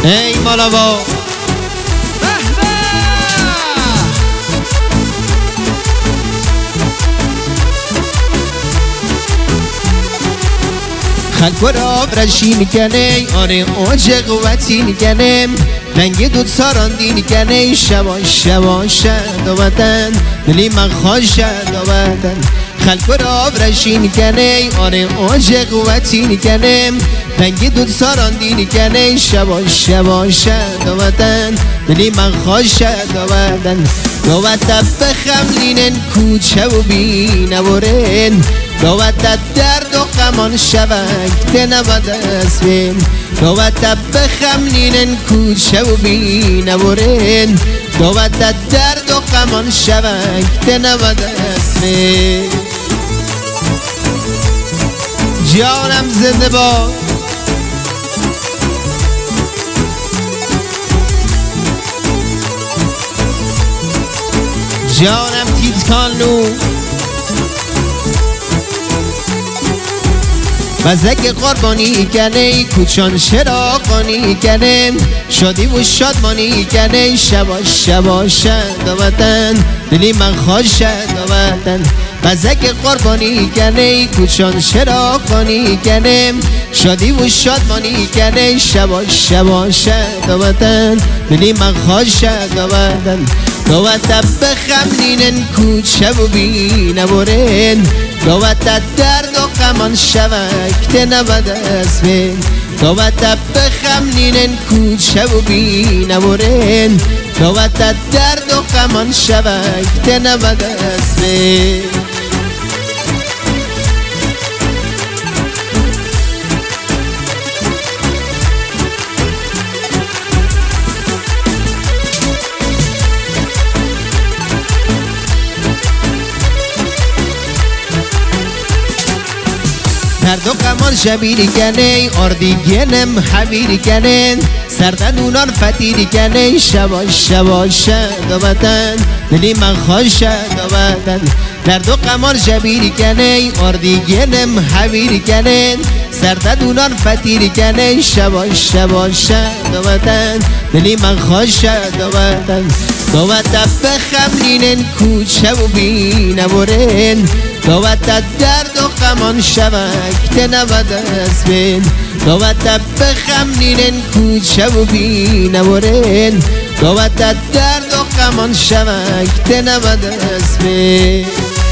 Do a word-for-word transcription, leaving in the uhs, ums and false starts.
ای مالاوا خلق را برشی میکنه آره اوج قوتی میکنه رنگ دود ساراندی میکنه شبا شبا شد و وطن دلی من خوش شد و وطن خلق را برشی میکنه آره اوج قوتی میکنه رنگ دود ساراندی میکنه شبا شبا شد و وطن دلی من خوش شد و وطن دوات بخملینن کوچه و بینورن دوات درد و غمان شوک نبود اسمین دوات بخملینن کوچه و بینورن دوات درد و غمان شوک نبود اسمین جانم زنده باد جانم تیتکانو مزک قربانی کنه کوچان شراقانی کنه شادی و شادمانی کنه شبا شبا شد و وطن دلی من خوش شد و وطن مزک قربانی کنه کوچان شراقانی کنه شادی و شادمانی کنه شبا شبا شد و وطن دلی من خوش شد و وطن دوات بخملینن کوچه و بینورن دوات درد و غمان شوک نبود اسمین دوات بخملینن کوچه و بینورن دوات درد و غمان شوک نبود اسمین درد و غمان شبیری کنه آردیگنم حبیری کنه سردنونان فتیری کنه شبا شبا شد و وطن دلی من خوش شد و وطن درد و غمان شبیری کنه آردیگنم حبیری کنه سردنونان فتیری کنه شبا شبا شد و وطن دلی من خوش شد و وطن دوات بخملینن کوچه و بینورن دوات درد و غمان شوک نبود اسمین دوات بخملینن کوچه و بینورن دوات درد و غمان شوک نبود اسمین